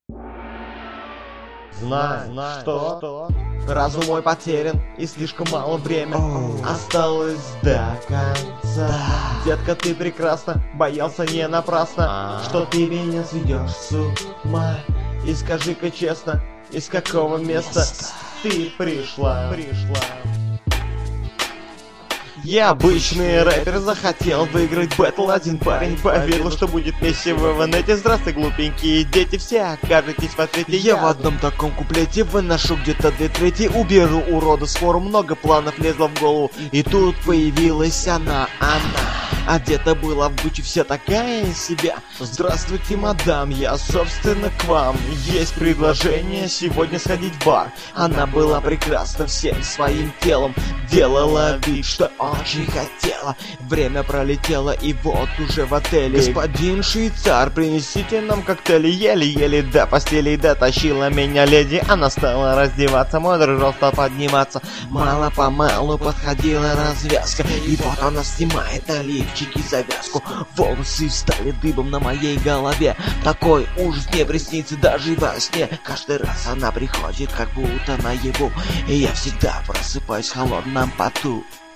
Знаю, что разум мой потерян и слишком мало времени осталось до конца. Детка, ты прекрасна, боялся не напрасно, что ты меня сведешь с ума. И скажи-ка честно, из какого места ты пришла? Я обычный рэпер, захотел выиграть бэтл. Один парень поверил, что будет месиво в инете. Здравствуй, глупенькие дети, все окажетесь в ответе. Я в одном таком куплете выношу где-то 2/3. Уберу урода с форум, много планов лезло в голову. И тут появилась она. Одета была в Гуччи, вся такая из себя. Здравствуйте, мадам, я собственно к вам. Есть предложение сегодня сходить в бар. Она была прекрасна всем своим телом, делала вид, что очень хотела. Время пролетело, и вот уже в отеле. Господин швейцар, принесите нам коктейли. Еле-еле до постели дотащила меня леди. Она стала раздеваться, мой дружок стал подниматься. Мало-помалу подходила развязка, и вот она снимает на лифчики завязку. Волосы встали дыбом на моей голове. Такой ужас не приснится даже во сне. Каждый раз она приходит как будто наяву, и я всегда просыпаюсь в холодном поту.